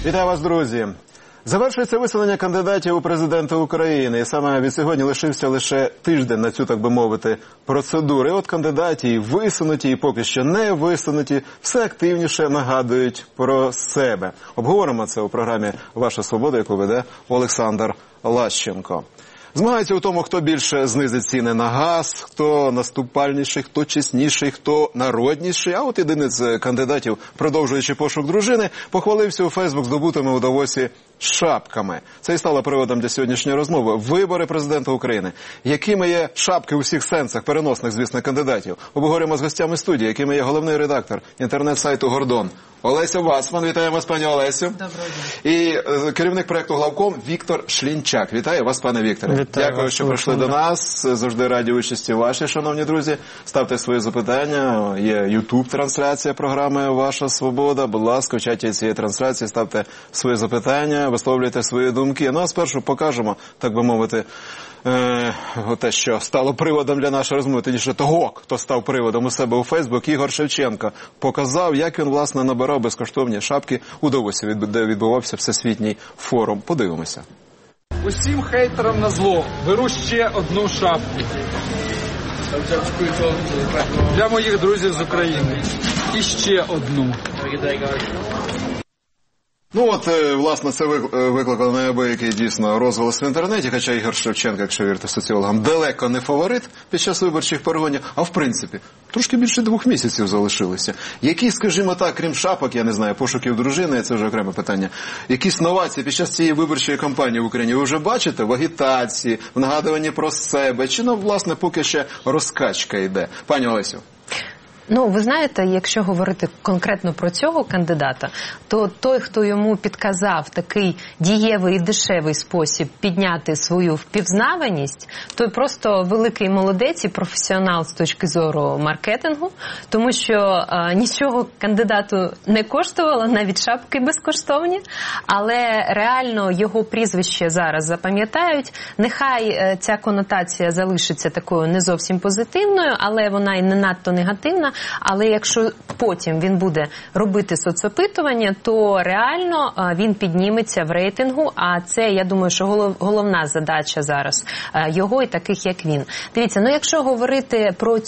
Вітаю вас, друзі! Завершується висунення кандидатів у президенти України. І саме від сьогодні лишився лише тиждень на цю, так би мовити, процедуру. І от кандидати, і висунуті, і поки що не висунуті, все активніше нагадують про себе. Обговоримо це у програмі «Ваша свобода», яку веде Олександр Лащенко. Змагаються у тому, хто більше знизить ціни на газ, хто наступальніший, хто чесніший, хто народніший. А от один із кандидатів, продовжуючи пошук дружини, похвалився у Фейсбук здобутими у Давосі шапками. Це і стало приводом для сьогоднішньої розмови. Вибори президента України. Якими є шапки у всіх сенсах, переносних, звісно, кандидатів? Обговорюємо з гостями студії, якими є головний редактор інтернет-сайту «Гордон» Олеся Вацман. Вітаємо вас, пані Олесю. Доброго дня. І керівник проєкту «Главком» Віктор Шлінчак. Вітаю вас, пане Вікторе. Дякую, що прийшли до нас. Завжди раді участі вашій, шановні друзі. Ставте свої запитання. Є YouTube-трансляція програми «Ваша свобода». Будь ласка, в чаті цієї трансляції ставте свої запитання, висловлюйте свої думки. Ну, а спершу покажемо, так би мовити, те, що стало приводом для нашої розмови, тоді того, хто став приводом у себе у Фейсбук. Ігор Шевченко показав, як він, власне, набирав безкоштовні шапки у Давосі, де відбувався Всесвітній форум. Подивимося. Усім хейтерам на зло беру ще одну шапку для моїх друзів з України. І ще одну. Ну от, власне, це викликало неабиякий дійсно розголос в інтернеті, хоча Ігор Шевченко, якщо вірити соціологам, далеко не фаворит під час виборчих перегонів, а в принципі, трошки більше 2 місяців залишилося. Які, скажімо так, крім шапок, я не знаю, пошуків дружини, це вже окреме питання, якісь новації під час цієї виборчої кампанії в Україні ви вже бачите? В агітації, в нагадуванні про себе, чи, власне, поки ще розкачка йде? Пані Олесю. Ну, ви знаєте, якщо говорити конкретно про цього кандидата, то той, хто йому підказав такий дієвий і дешевий спосіб підняти свою впізнаваність, той просто великий молодець і професіонал з точки зору маркетингу, тому що нічого кандидату не коштувало, навіть шапки безкоштовні, але реально його прізвище зараз запам'ятають. Нехай ця конотація залишиться такою не зовсім позитивною, але вона і не надто негативна. Але якщо потім він буде робити соцопитування, то реально він підніметься в рейтингу, а це, я думаю, що головна задача зараз його і таких, як він. Дивіться, якщо говорити про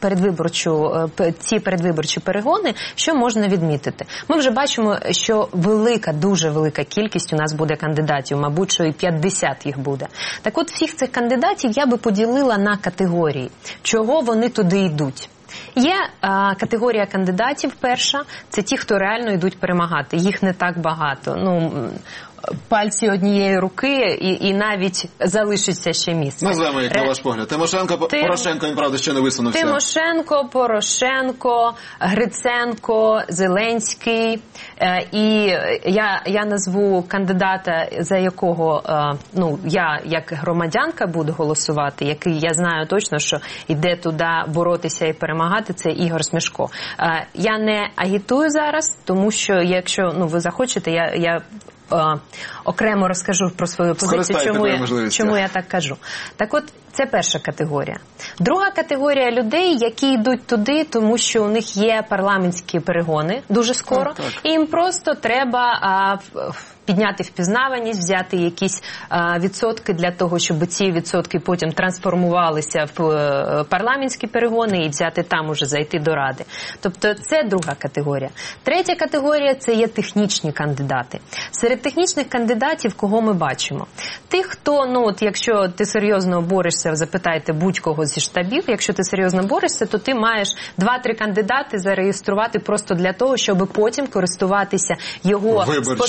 ці передвиборчі перегони, що можна відмітити? Ми вже бачимо, що дуже велика кількість у нас буде кандидатів, мабуть, що і 50 їх буде. Так от, всіх цих кандидатів я би поділила на категорії, чого вони туди йдуть. Є категорія кандидатів перша, це ті, хто реально йдуть перемагати. Їх не так багато. Пальці однієї руки і навіть залишиться ще місце. Назвемо їх, на ваш погляд. Порошенко, він, правда, ще не висунувся. Тимошенко, Порошенко, Гриценко, Зеленський. І я назву кандидата, за якого я як громадянка буду голосувати, який я знаю точно, що йде туди боротися і перемагати, це Ігор Смешко. Я не агітую зараз, тому що якщо ви захочете, я окремо розкажу про свою позицію, чому я так кажу. Так от, це перша категорія. Друга категорія людей, які йдуть туди, тому що у них є парламентські перегони дуже скоро, і їм просто треба підняти впізнаваність, взяти якісь відсотки для того, щоб ці відсотки потім трансформувалися в парламентські перегони і взяти там уже зайти до Ради. Тобто це друга категорія. Третя категорія – це є технічні кандидати. Серед технічних кандидатів кого ми бачимо? Тих, хто, якщо ти серйозно борешся, запитайте будь-кого зі штабів, якщо ти серйозно борешся, то ти маєш 2-3 кандидати зареєструвати просто для того, щоб потім користуватися його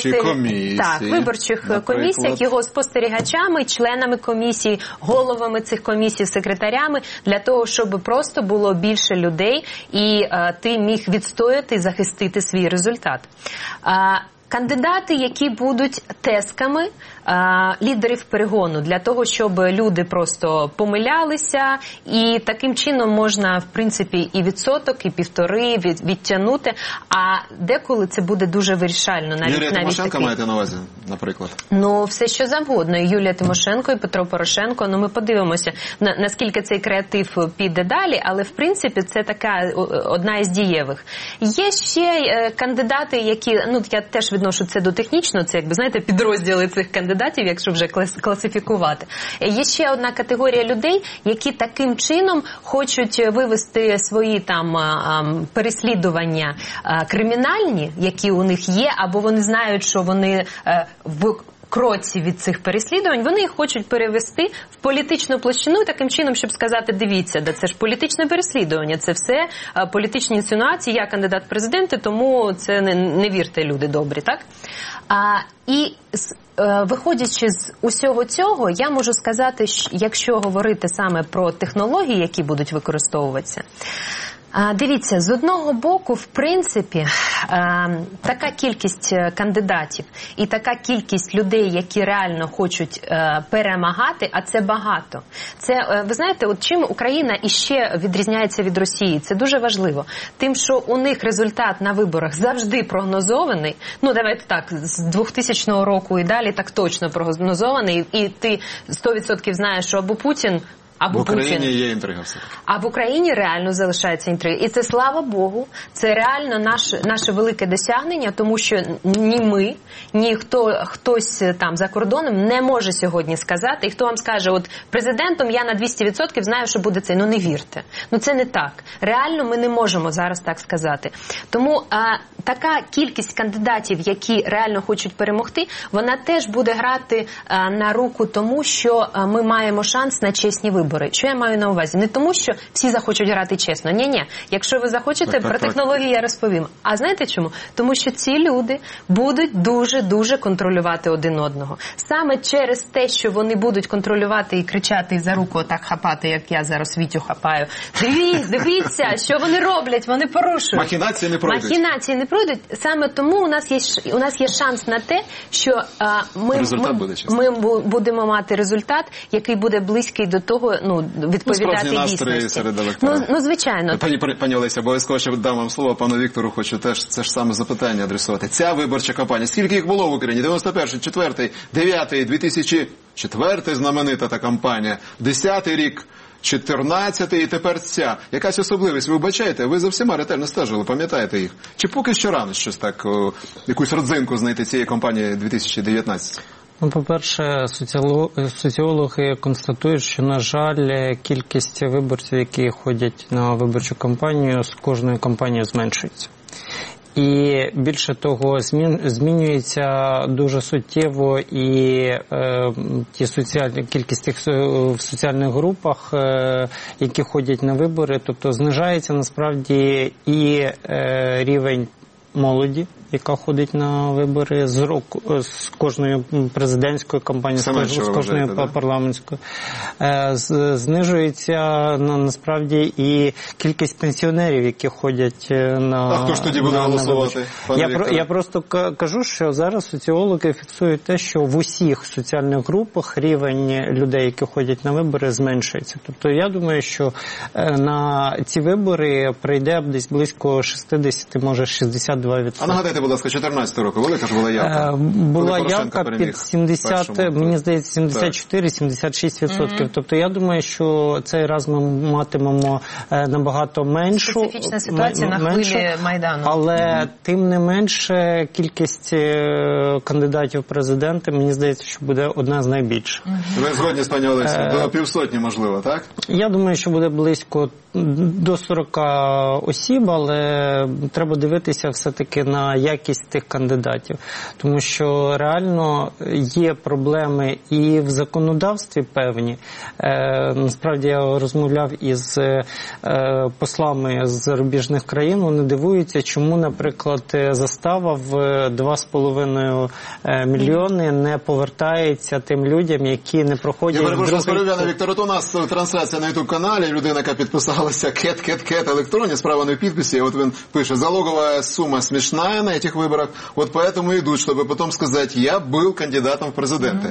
виборчих комісіях, його спостерігачами, членами комісії, головами цих комісій, секретарями, для того, щоб просто було більше людей і ти міг відстояти і захистити свій результат. Кандидати, які будуть тесками лідерів перегону, для того, щоб люди просто помилялися, і таким чином можна, в принципі, і відсоток, і 1,5 відтягнути, а деколи це буде дуже вирішально. Юлія Тимошенко маєте на увазі, наприклад? Все що завгодно. І Юлія Тимошенко, і Петро Порошенко, ми подивимося, наскільки цей креатив піде далі, але, в принципі, це така одна із дієвих. Є ще кандидати, які, я теж відношу це до технічно, це, якби, знаєте, підрозділи цих кандидатів, якщо вже класифікувати. Є ще одна категорія людей, які таким чином хочуть вивести свої там переслідування кримінальні, які у них є, або вони знають, що вони в кроці від цих переслідувань, вони їх хочуть перевести в політичну площину і таким чином, щоб сказати, дивіться, да це ж політичне переслідування, це все політичні інсинуації, я кандидат в президенти, тому це не вірте, люди добрі, так? Виходячи з усього цього, я можу сказати, що якщо говорити саме про технології, які будуть використовуватися, дивіться, з одного боку, в принципі, така кількість кандидатів і така кількість людей, які реально хочуть перемагати, а це багато. Це, ви знаєте, от чим Україна іще відрізняється від Росії, це дуже важливо. Тим, що у них результат на виборах завжди прогнозований, ну давайте так, з 2000 року і далі так точно прогнозований, і ти 100% знаєш, що або Путін, або в Україні є інтрига все. А в Україні реально залишається інтрига. І це, слава Богу, це реально наше велике досягнення, тому що ні ми, ні хтось там за кордоном не може сьогодні сказати, і хто вам скаже, от президентом я на 200% знаю, що буде це. Ну не вірте. Ну це не так. Реально ми не можемо зараз так сказати. Тому така кількість кандидатів, які реально хочуть перемогти, вона теж буде грати на руку тому, що ми маємо шанс на чесні вибори. Що я маю на увазі? Не тому, що всі захочуть грати чесно. Ні-ні. Якщо ви захочете, про технології я розповім. А знаєте чому? Тому що ці люди будуть дуже-дуже контролювати один одного. Саме через те, що вони будуть контролювати і кричати, і за руку отак хапати, як я зараз Вітю хапаю. Дивіться, що вони роблять, вони порушують. Махінації не пройдуть. Махінації не пройдуть. Саме тому у нас є шанс на те, що ми будемо мати результат, який буде близький до того, відповідати дійсності. Ну, звичайно. Пані Олеся, обов'язково ще дам вам слово, пану Віктору хочу теж це ж саме запитання адресувати. Ця виборча кампанія, скільки їх було в Україні? 91-й, 4-й, 9-й, 2004-й знаменита та кампанія, 10-й рік, 14-й і тепер ця. Якась особливість, ви вбачаєте? Ви за всіма ретельно стежили, пам'ятаєте їх? Чи поки що рано щось так, якусь родзинку знайти цієї кампанії 2019? Ну, по-перше, соціологи констатують, що, на жаль, кількість виборців, які ходять на виборчу кампанію, з кожною кампанією зменшується. І більше того, змінюється дуже суттєво і кількість тих в соціальних групах, які ходять на вибори, тобто знижається насправді і рівень молоді, яка ходить на вибори з кожної президентської кампанії, з кожної парламентської. Знижується насправді і кількість пенсіонерів, які ходять на... А хто ж тоді буде голосувати? Я просто кажу, що зараз соціологи фіксують те, що в усіх соціальних групах рівень людей, які ходять на вибори, зменшується. Тобто я думаю, що на ці вибори прийде десь близько 60, може 62%. А нагадайте, будь ласка, 14 року, велика ж була явка? Була явка під 70, мені здається, 74-76%. Тобто я думаю, що цей раз ми матимемо набагато меншу. Специфічна ситуація на хвилі Майдану. Але тим не менше кількість кандидатів в президенти, мені здається, що буде одна з найбільших. Ви згодні з пані Олесією? До 500, можливо, так? Я думаю, що буде близько до 40 осіб, але треба дивитися все-таки на якість тих кандидатів. Тому що реально є проблеми і в законодавстві певні. Насправді я розмовляв із послами з зарубіжних країн, вони дивуються, чому, наприклад, застава в 2,5 мільйони не повертається тим людям, які не проходять... Я перепрошую, Віктор, от у нас трансляція на YouTube-каналі, людина, яка підписалася кет електронні, справа не в підписі, от він пише, залоговая сумма смешная на этих выборах, вот поэтому идут, чтобы потом сказать, я был кандидатом в президенти.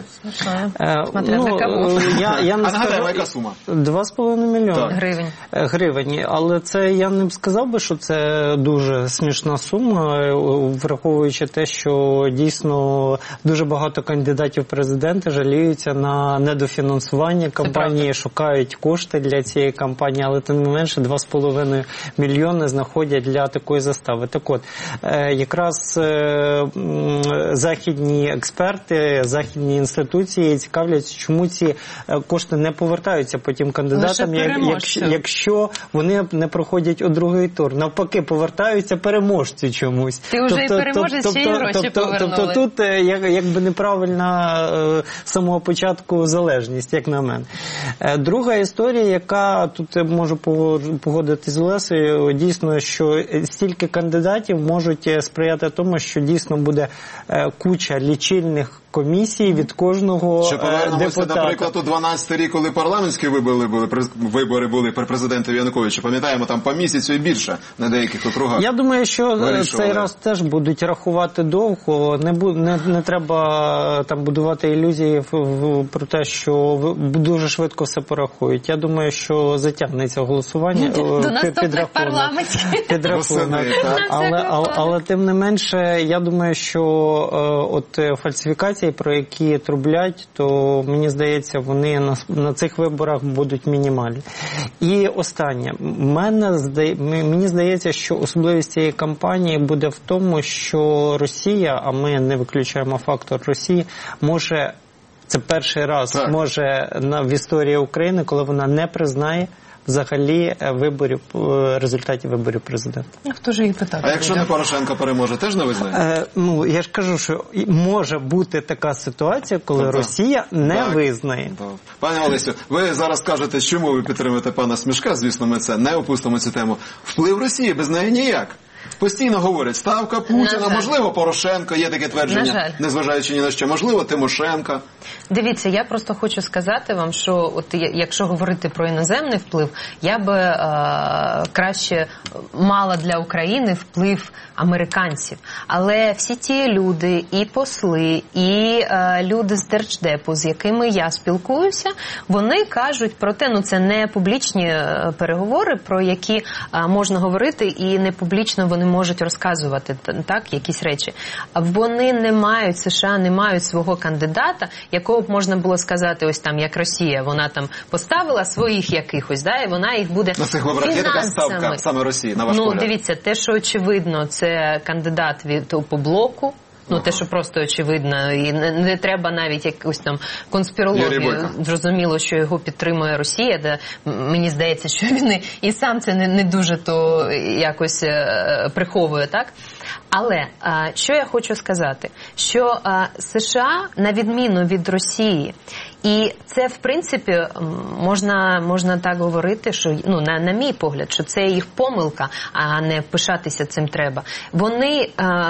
Я не нагадаємо, яка сума? 2,5 мільйони гривень. Але це я не сказав би, що це дуже смішна сума, враховуючи те, що дійсно дуже багато кандидатів в президенти жаліються на недофінансування кампанії, шукають кошти для цієї кампанії, але тим не не менше 2,5 мільйони знаходять для такої застави. Так от, якраз західні експерти, західні інституції цікавляться, чому ці кошти не повертаються потім кандидатам, якщо вони не проходять у другий тур. Навпаки, повертаються переможці чомусь. Ти вже і переможець, ще й гроші повернули. Тобто тут якби неправильна з самого початку залежність, як на мене. Друга історія, яка тут можу погодитись з Олесею, дійсно, що стільки кандидатів можуть сприяти тому, що дійсно буде куча лічильних комісій від кожного що повернемося, депутата. Наприклад, у 12-й рік, коли парламентські вибори були при президенту Януковичу, пам'ятаємо, там по місяцю і більше на деяких округах. Я думаю, що цей раз теж будуть рахувати довго, не треба там будувати ілюзії про те, що дуже швидко все порахують. Я думаю, що затягнеться голосування. До наступних парламентських. Підрахунок. Але тим не менше, я думаю, що от фальсифікації, про які трублять, то мені здається, вони на цих виборах будуть мінімальні. І останнє. Мені здається, що особливість цієї кампанії буде в тому, що Росія, а ми не виключаємо фактор Росії, може, це перший раз може в історії України, коли вона не признає взагалі результатів виборів президента. Хто ж її питав? А якщо не Порошенко переможе, теж не визнає? Я ж кажу, що може бути така ситуація, коли Росія не визнає. Пані Олесю, ви зараз кажете, чому ви підтримуєте пана Смішка, звісно, ми це не опустимо цю тему. Вплив Росії без неї ніяк. Постійно говорять, ставка Путіна, можливо, Порошенко, є таке твердження, незважаючи ні на що, можливо, Тимошенко. Дивіться, я просто хочу сказати вам, що от якщо говорити про іноземний вплив, я би краще мала для України вплив американців. Але всі ті люди, і посли, і люди з Держдепу, з якими я спілкуюся, вони кажуть про те, це не публічні переговори, про які можна говорити, і не публічно вони можуть розказувати якісь речі. Вони не мають, США не мають свого кандидата, якого б можна було сказати, ось там, як Росія, вона там поставила своїх якихось, і вона їх буде на цих виборах є така ставка саме Росії, на ваш погляд? Дивіться, те, що очевидно, це кандидат по блоку, те, що просто очевидно, і не треба навіть якусь там конспірологію. Зрозуміло, що його підтримує Росія, де мені здається, що він і сам це не дуже то якось приховує, так? Але що я хочу сказати? Що США, на відміну від Росії, і це, в принципі, можна так говорити, що, на мій погляд, що це їх помилка, а не пишатися цим треба. Вони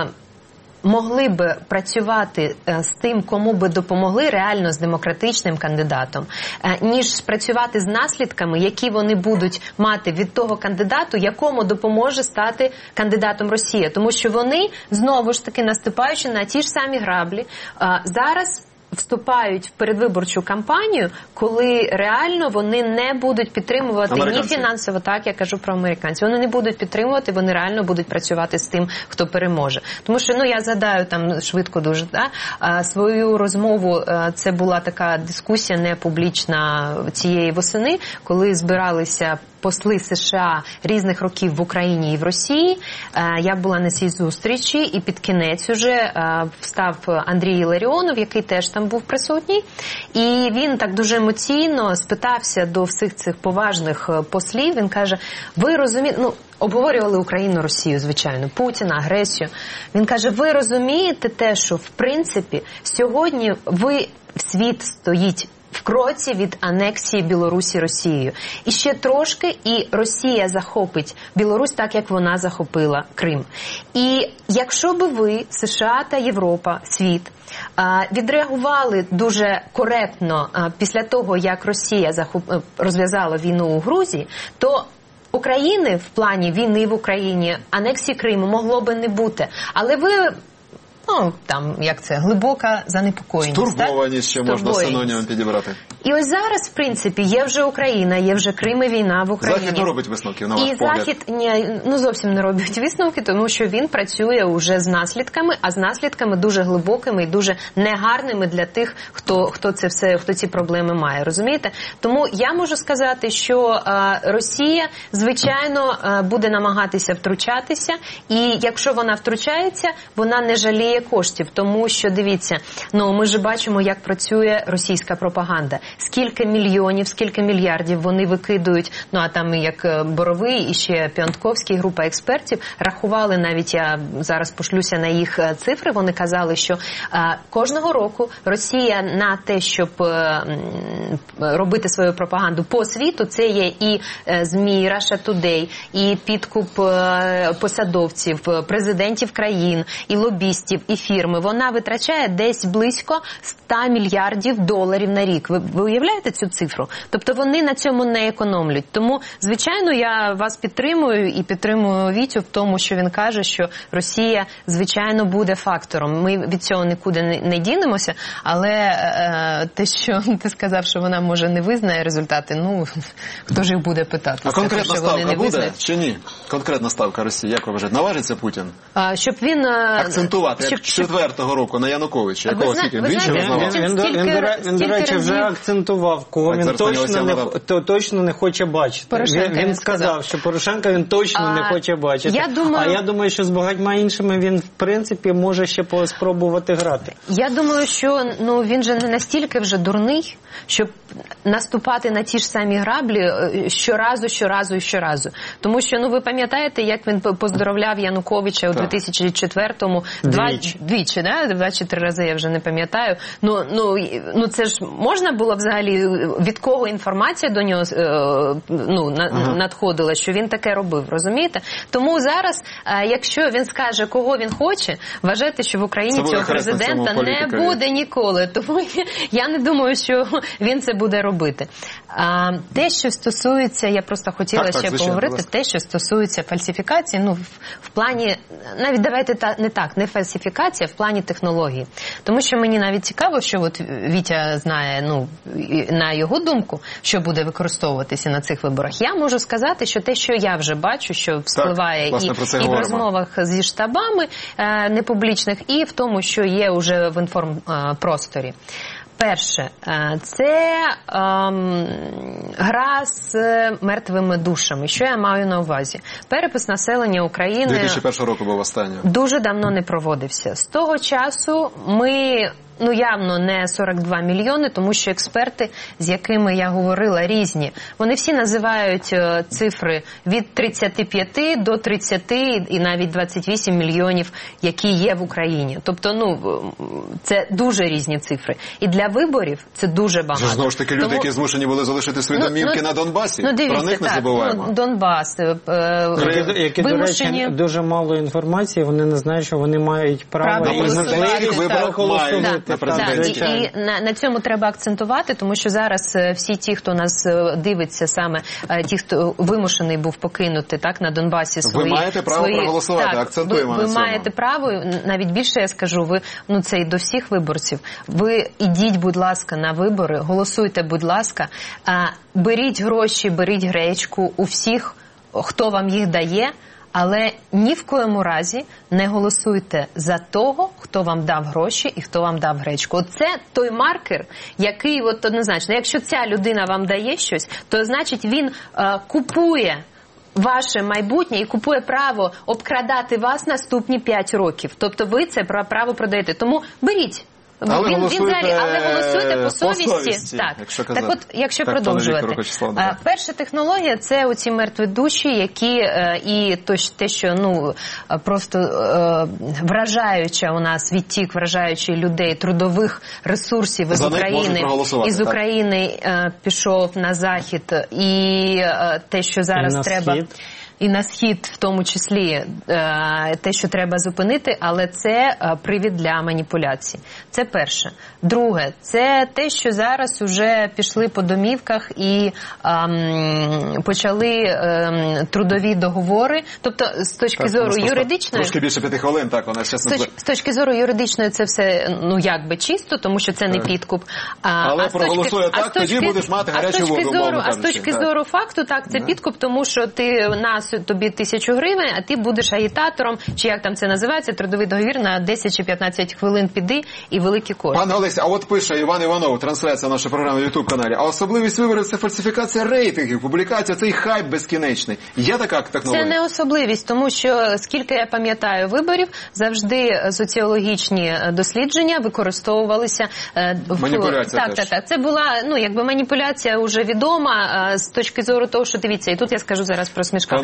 могли би працювати з тим, кому би допомогли реально з демократичним кандидатом, ніж працювати з наслідками, які вони будуть мати від того кандидату, якому допоможе стати кандидатом Росія. Тому що вони, знову ж таки, наступаючи на ті ж самі граблі, зараз вступають в передвиборчу кампанію, коли реально вони не будуть підтримувати ні фінансово, так, я кажу про американців, вони не будуть підтримувати, вони реально будуть працювати з тим, хто переможе. Тому що, я згадаю там швидко дуже, свою розмову, це була така дискусія не публічна цієї восени, коли збиралися посли США різних років в Україні і в Росії. Я була на цій зустрічі, і під кінець уже встав Андрій Ларіонов, який теж там був присутній. І він так дуже емоційно спитався до всіх цих поважних послів. Він каже, ви розумієте, обговорювали Україну, Росію, звичайно, Путіна, агресію. Він каже, ви розумієте те, що, в принципі, сьогодні світ стоїть в кроці від анексії Білорусі Росією. І ще трошки, і Росія захопить Білорусь так, як вона захопила Крим. І якщо би ви, США та Європа, світ, відреагували дуже коректно після того, як Росія розв'язала війну у Грузії, то України в плані війни в Україні, анексії Криму могло би не бути. Але ви ну, там, як це, глибока занепокоєність. Стурбованість ще можна синонімом підібрати. І ось зараз, в принципі, є вже Україна, є вже Крим і війна в Україні. Захід не робить висновків, на ваш погляд? І Захід зовсім не робить висновки, тому що він працює уже з наслідками, а з наслідками дуже глибокими і дуже негарними для тих, хто ці проблеми має, розумієте? Тому я можу сказати, що Росія, звичайно, буде намагатися втручатися, і якщо вона втручається, вона не жаліє коштів, тому що, дивіться, ми ж бачимо, як працює російська пропаганда. Скільки мільйонів, скільки мільярдів вони викидують, а там як Боровий і ще Піонтковський, група експертів, рахували, навіть я зараз пошлюся на їх цифри, вони казали, що кожного року Росія на те, щоб робити свою пропаганду по світу, це є і ЗМІ, Russia Today, і підкуп посадовців, президентів країн, і лобістів, і фірми. Вона витрачає десь близько 100 мільярдів доларів на рік. Ви уявляєте цю цифру? Тобто вони на цьому не економлять. Тому, звичайно, я вас підтримую і підтримую Вітю в тому, що він каже, що Росія, звичайно, буде фактором. Ми від цього нікуди не дінемося, але те, що ти сказав, що вона, може, не визнає результати, хто ж їх буде питати? А конкретна ставка буде чи ні? Конкретна ставка Росії, як ви вважаєте? Наважиться Путін? Щоб він... Акцентувати, як 4-го року на Януковича. Якого скільки? Він, до речі, вже акцентував, кого він точно не хоче бачити. Він сказав, що Порошенка він точно не хоче бачити. А я думаю, що з багатьма іншими він, в принципі, може ще спробувати грати. Я думаю, що він же не настільки вже дурний, щоб наступати на ті ж самі граблі щоразу. Тому що, ви пам'ятаєте, як він поздоровляв Януковича у 2004-му двічі, да? 2 чи 3 рази, я вже не пам'ятаю. Це ж можна було взагалі, від кого інформація до нього надходила, що він таке робив, розумієте? Тому зараз, якщо він скаже, кого він хоче, вважайте, що в Україні цього президента не буде ніколи. Тому я не думаю, що він це буде робити. Те, що стосується, я просто хотіла ще поговорити, те, що стосується фальсифікації, в плані, навіть давайте не фальсифікація, в плані технології. Тому що мені навіть цікаво, що от Вітя знає, на його думку, що буде використовуватися на цих виборах. Я можу сказати, що те, що я вже бачу, що вспливає і в розмовах зі штабами непублічних, і в тому, що є вже в інформпросторі. Перше, це гра з мертвими душами. Що я маю на увазі? Перепис населення України 2001 року був останній. Дуже давно не проводився. З того часу ми... явно не 42 мільйони, тому що експерти, з якими я говорила, різні. Вони всі називають цифри від 35 до 30 і навіть 28 мільйонів, які є в Україні. Тобто, це дуже різні цифри. І для виборів це дуже багато. Знову ж таки, люди, які змушені були залишити свої домівки на Донбасі, дивіться, про них не забуваємо. Донбас, які, до речі, дуже мало інформації, вони не знають, що вони мають право і можливість голосувати. І на цьому треба акцентувати, тому що зараз всі ті, хто нас дивиться, саме ті, хто вимушений був покинути на Донбасі свої... Ви маєте право проголосувати, акцентуємо на цьому. Ви маєте право, навіть більше я скажу, це і до всіх виборців. Ви ідіть, будь ласка, на вибори, голосуйте, будь ласка, беріть гроші, беріть гречку у всіх, хто вам їх дає, але ні в коєму разі не голосуйте за того, хто вам дав гроші і хто вам дав гречку. Оце той маркер, який однозначно, якщо ця людина вам дає щось, то значить він купує ваше майбутнє і купує право обкрадати вас наступні 5 років. Тобто ви це право продаєте. Тому беріть. Але голосуйте по совісті. Так от, якщо продовжувати. Перша технологія – це оці мертві душі, які і те, що просто вражаюча у нас відтік, вражаючий людей, трудових ресурсів із України пішов на захід. І те, що зараз треба... і на схід, в тому числі, те, що треба зупинити, але це привід для маніпуляцій. Це перше. Друге, це те, що зараз уже пішли по домівках і почали трудові договори. Тобто, з точки зору юридичної... Трошки більше 5 хвилин, так, вона зараз не... З точки зору юридичної це все, ну, якби чисто, тому що це не підкуп. Але проголосує так, тоді будеш мати гарячу воду, умовно кажучи. А з точки зору факту, так, це підкуп, тому що тобі 1000 гривень, а ти будеш агітатором, чи як там це називається, трудовий договір на 10 чи 15 хвилин піди і великі кошти. Пане Олесь, а от пише Іван Іванов, трансляція нашої програми в YouTube-каналі, а особливість виборів – це фальсифікація рейтингів, публікація, цей хайп безкінечний. Є така технологія? Це не особливість, тому що, скільки я пам'ятаю виборів, завжди соціологічні дослідження використовувалися маніпуляція теж. Так. Це була, ну, якби маніпуляція вже відома з точки зору того, що дивіться, і тут я скажу зараз про Смішка.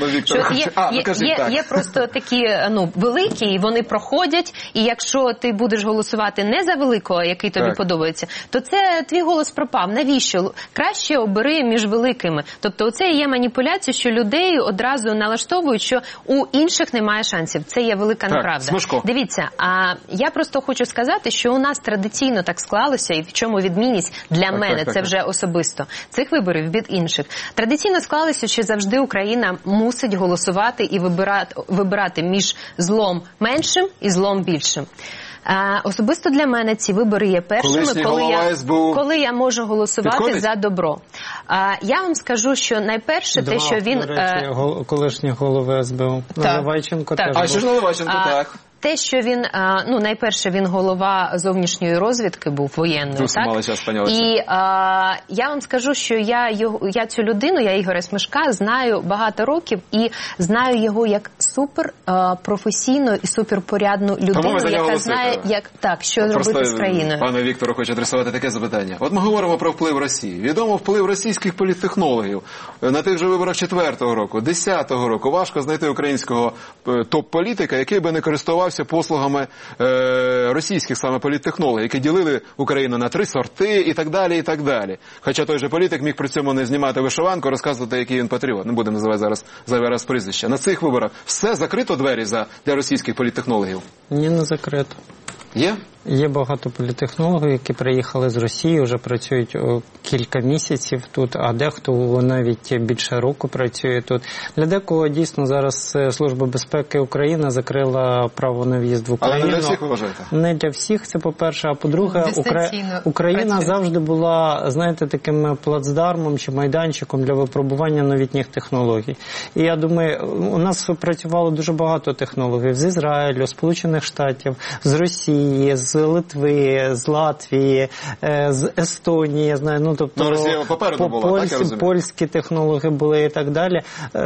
Є просто такі, ну, великі, і вони проходять, і якщо ти будеш голосувати не за великого, який тобі подобається, то це твій голос пропав. Навіщо? Краще обери між великими. Тобто оце є маніпуляція, що людей одразу налаштовують, що у інших немає шансів. Це є велика неправда. Смішко. Дивіться, я просто хочу сказати, що у нас традиційно так склалося, і в чому відмінність для мене, це вже особисто, цих виборів від інших. Традиційно склалося, що завжди Україна мусить голосувати і вибирати між злом меншим і злом більшим. Особисто для мене ці вибори є першими, коли я можу голосувати за добро. Я вам скажу, що найперше те, що він... До речі, колишній голови СБУ. Наливайченко теж був. А що ж Наливайченко, так? Те, що він, ну, найперше, він голова зовнішньої розвідки був, воєнної, так? І я вам скажу, що я цю людину, я Ігоря Смішка, знаю багато років і знаю його як супер професійну і суперпорядну людину, яка знає, що робити з країною. Пане Віктору, хочу адресувати таке запитання. От ми говоримо про вплив Росії. Відомо вплив російських політтехнологів. На тих же виборах 4-го року, 10-го року важко знайти українського топ-політика, який би не користувався послугами російських саме політтехнологів, які ділили Україну на 3 сорти і так далі, і так далі. Хоча той же політик міг при цьому не знімати вишиванку, розказувати, який він патріот. Не будемо називати зараз зайвий раз прізвища. На цих виборах все закрито двері для російських політтехнологів? Ні, не закрито. Є? Є багато політтехнологів, які приїхали з Росії, вже працюють кілька місяців тут, а дехто навіть більше року працює тут. Для декого дійсно зараз Служба безпеки України закрила право на в'їзд в Україну. Але не для всіх, ви вважаєте? Не для всіх, це по-перше. А по-друге, Україна завжди була, знаєте, таким плацдармом чи майданчиком для випробування новітніх технологій. І я думаю, у нас працювало дуже багато технологів з Ізраїлю, Сполучених Штатів, з Росії, з Литви, з Латвії, з Естонії, я знаю, ну, тобто, Росія попереду була, так, я розумію? Польські технологи були і так далі.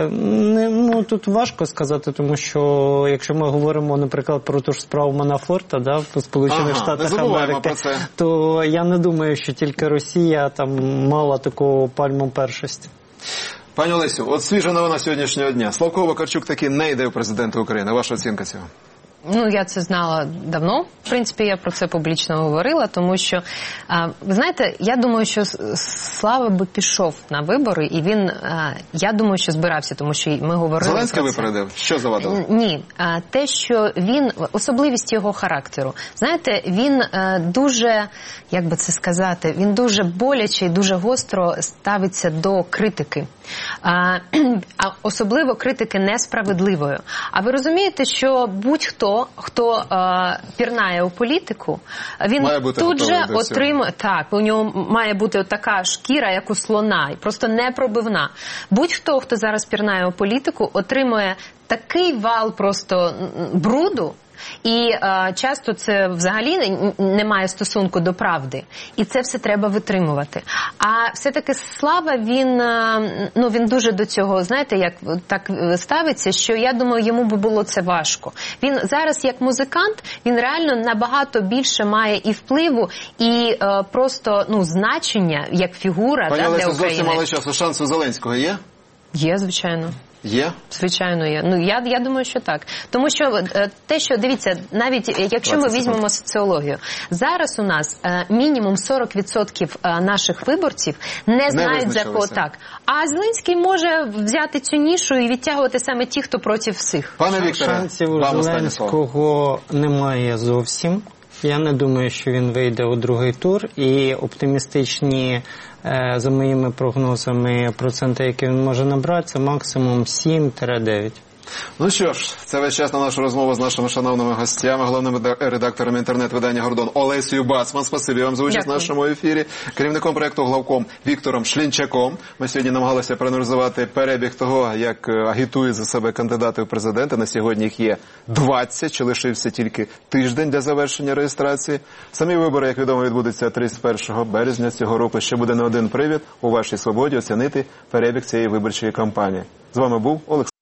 Ну, тут важко сказати, тому що, якщо ми говоримо, наприклад, про ту ж справу Манафорта, да, в Сполучених Штатах Америки, то я не думаю, що тільки Росія там мала таку пальму першості. Пані Олесю, от свіжа новина сьогоднішнього дня. Славко Вакарчук таки не йде в президенти України. Ваша оцінка цього? Ну, я це знала давно. В принципі, я про це публічно говорила, тому що, ви знаєте, я думаю, що Слава би пішов на вибори, і він, я думаю, що збирався, тому що ми говорили Зеленський про це. випередив? Що завадило? Ні. Те, що він, особливість його характеру. Знаєте, він дуже, як би це сказати, він дуже боляче і дуже гостро ставиться до критики. А особливо критики несправедливою. А ви розумієте, що будь-хто, хто пірнає у політику, він тут же отримує, так, у нього має бути така шкіра, як у слона, і просто непробивна. Будь-хто, хто зараз пірнає у політику, отримує такий вал просто бруду, і часто це взагалі не має стосунку до правди. І це все треба витримувати. А все-таки Слава, він дуже до цього, знаєте, як так ставиться, що я думаю, йому би було це важко. Він зараз як музикант, він реально набагато більше має і впливу, і просто, значення, як фігура, Пані для Олеся, України. зовсім мало часу. Шанс у Зеленського є? Є, звичайно. Є? Звичайно, є. Ну, я думаю, що так. Тому що те, що, дивіться, навіть якщо ми візьмемо соціологію, зараз у нас мінімум 40% наших виборців не знають, за кого так. А Зеленський може взяти цю нішу і відтягувати саме ті, хто проти всіх. Пане Вікторе, шансів у вам останнє слово. Зеленського немає зовсім. Я не думаю, що він вийде у другий тур, і оптимістичні, за моїми прогнозами, проценти, які він може набрати, це максимум 7-9. Ну що ж, це весь час на нашу розмову з нашими шановними гостями, головним редактором інтернет-видання «Гордон» Олесею Бацман. Спасибі вам за участь в нашому ефірі. Керівником проєкту «Главком» Віктором Шлінчаком. Ми сьогодні намагалися проаналізувати перебіг того, як агітують за себе кандидати у президенти. На сьогодні їх є 20, чи лишився тільки тиждень для завершення реєстрації. Самі вибори, як відомо, відбудуться 31 березня цього року. Ще буде не один привід у вашій свободі оцінити перебіг цієї виборчої кампанії. З вами був Олександр.